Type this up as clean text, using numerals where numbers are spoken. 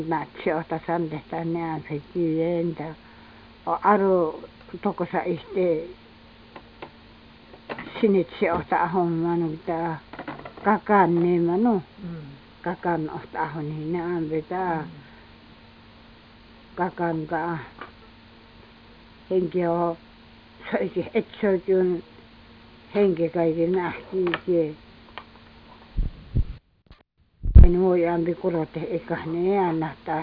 Matsi ota sandesta näen se kyyntä. O aro tokosa ihte sinitsi ota ahon mitä kakan nema no. Kakan ota ahon niin näen vetää. Kakan ka henki on söikin et söikin henki kaikki nähtiin. En voi ampi kurotte eikä ne nähtää.